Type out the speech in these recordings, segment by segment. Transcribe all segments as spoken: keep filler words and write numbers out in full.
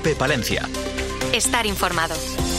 COPE Palencia. Estar informado.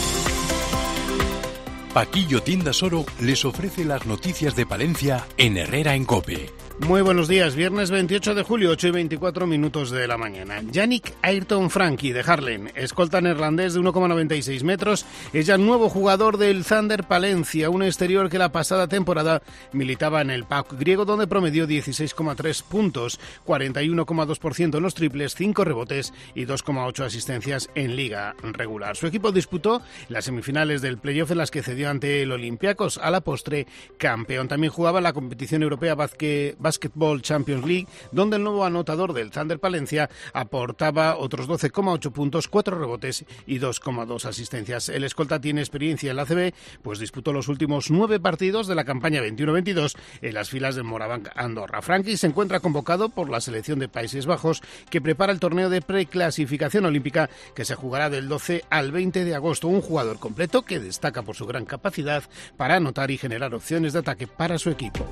Paquillo Tiendas Oro les ofrece las noticias de Palencia en Herrera en COPE. Muy buenos días, viernes veintiocho de julio, ocho y veinticuatro minutos de la mañana. Yannick Ayrton Frankie de Haarlem, escolta neerlandés de uno coma noventa y seis metros, es ya el nuevo jugador del Thunder Palencia, un exterior que la pasada temporada militaba en el P A O K griego, donde promedió dieciséis coma tres puntos, cuarenta y uno coma dos por ciento en los triples, cinco rebotes y dos coma ocho asistencias en liga regular. Su equipo disputó las semifinales del playoff en las que cedió ante el Olympiacos, a la postre campeón. También jugaba la competición europea Basque Basketball Champions League, donde el nuevo anotador del Thunder Palencia aportaba otros doce coma ocho puntos, cuatro rebotes y dos coma dos asistencias. El escolta tiene experiencia en la A C B, pues disputó los últimos nueve partidos de la campaña veintiuno veintidós en las filas del Morabanc Andorra. Frankie se encuentra convocado por la selección de Países Bajos, que prepara el torneo de preclasificación olímpica que se jugará del doce al veinte de agosto. Un jugador completo que destaca por su gran capacidad para anotar y generar opciones de ataque para su equipo.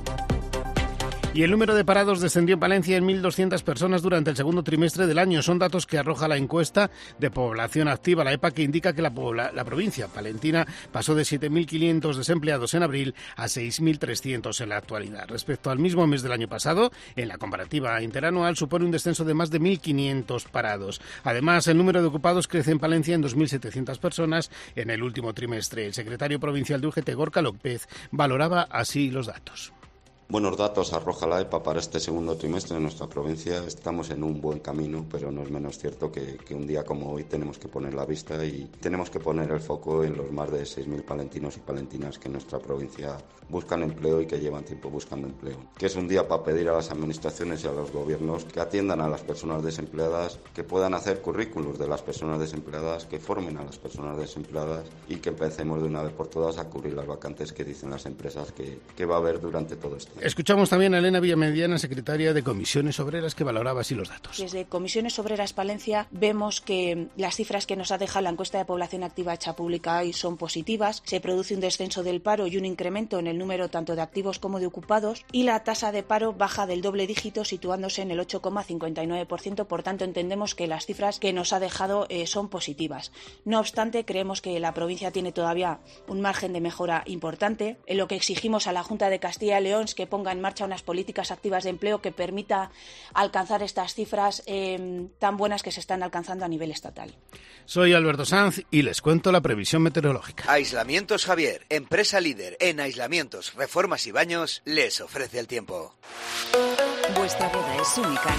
Y el número de parados descendió en Palencia en mil doscientas personas durante el segundo trimestre del año. Son datos que arroja la encuesta de población activa, la E P A, que indica que la, pobla, la provincia palentina pasó de siete mil quinientos desempleados en abril a seis mil trescientos en la actualidad. Respecto al mismo mes del año pasado, en la comparativa interanual supone un descenso de más de mil quinientos parados. Además, el número de ocupados crece en Palencia en dos mil setecientas personas en el último trimestre. El secretario provincial de U G T, Gorka López, valoraba así los datos. Buenos datos arroja la E P A para este segundo trimestre en nuestra provincia. Estamos en un buen camino, pero no es menos cierto que, que un día como hoy tenemos que poner la vista y tenemos que poner el foco en los más de seis mil palentinos y palentinas que en nuestra provincia buscan empleo y que llevan tiempo buscando empleo. Que es un día para pedir a las administraciones y a los gobiernos que atiendan a las personas desempleadas, que puedan hacer currículos de las personas desempleadas, que formen a las personas desempleadas y que empecemos de una vez por todas a cubrir las vacantes que dicen las empresas que, que va a haber durante todo este año. Escuchamos también a Elena Villamediana, secretaria de Comisiones Obreras, que valoraba así los datos. Desde Comisiones Obreras Palencia vemos que las cifras que nos ha dejado la encuesta de población activa hecha pública hoy son positivas. Se produce un descenso del paro y un incremento en el número tanto de activos como de ocupados, y la tasa de paro baja del doble dígito, situándose en el ocho coma cincuenta y nueve por ciento. Por tanto, entendemos que las cifras que nos ha dejado eh, son positivas. No obstante, creemos que la provincia tiene todavía un margen de mejora importante. En lo que exigimos a la Junta de Castilla y León es que ponga en marcha unas políticas activas de empleo que permita alcanzar estas cifras eh, tan buenas que se están alcanzando a nivel estatal. Soy Alberto Sanz y les cuento la previsión meteorológica. Aislamientos Javier, empresa líder en aislamientos, reformas y baños, les ofrece el tiempo. Vuestra boda es única.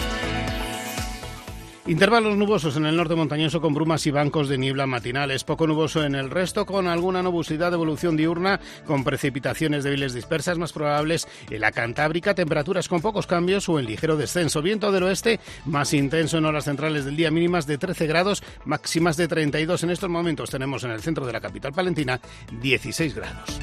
Intervalos nubosos en el norte montañoso con brumas y bancos de niebla matinales. Poco nuboso en el resto, con alguna nubosidad de evolución diurna, con precipitaciones débiles dispersas más probables en la Cantábrica. Temperaturas con pocos cambios o en ligero descenso. Viento del oeste más intenso en horas centrales del día, mínimas de trece grados, máximas de treinta y dos. En estos momentos tenemos en el centro de la capital palentina dieciséis grados.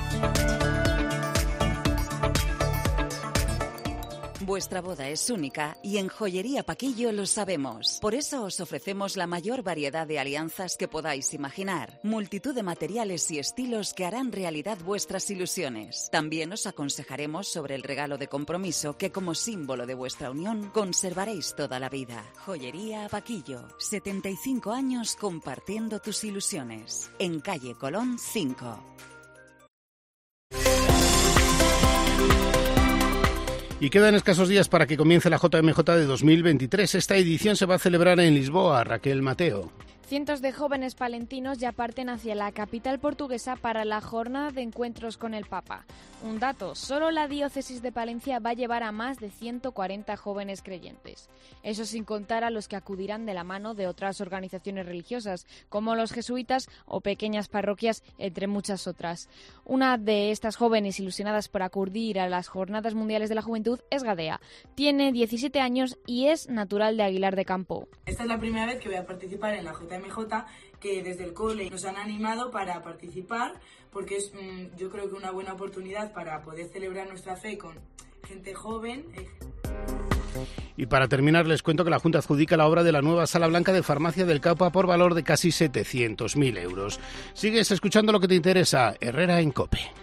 Vuestra boda es única y en Joyería Paquillo lo sabemos. Por eso os ofrecemos la mayor variedad de alianzas que podáis imaginar. Multitud de materiales y estilos que harán realidad vuestras ilusiones. También os aconsejaremos sobre el regalo de compromiso que, como símbolo de vuestra unión, conservaréis toda la vida. Joyería Paquillo. setenta y cinco años compartiendo tus ilusiones. En calle Colón cinco. Y quedan escasos días para que comience la J M J de dos mil veintitrés. Esta edición se va a celebrar en Lisboa. Raquel Mateo. Cientos de jóvenes palentinos ya parten hacia la capital portuguesa para la jornada de encuentros con el Papa. Un dato, solo la diócesis de Palencia va a llevar a más de ciento cuarenta jóvenes creyentes. Eso sin contar a los que acudirán de la mano de otras organizaciones religiosas, como los jesuitas o pequeñas parroquias, entre muchas otras. Una de estas jóvenes ilusionadas por acudir a las Jornadas Mundiales de la Juventud es Gadea. Tiene diecisiete años y es natural de Aguilar de Campo. Esta es la primera vez que voy a participar en la J M J, que desde el cole nos han animado para participar, porque es mmm, yo creo que una buena oportunidad para poder celebrar nuestra fe con gente joven. Y para terminar les cuento que la Junta adjudica la obra de la nueva Sala Blanca de Farmacia del Caupa por valor de casi setecientos mil euros. Sigues escuchando lo que te interesa, Herrera en COPE.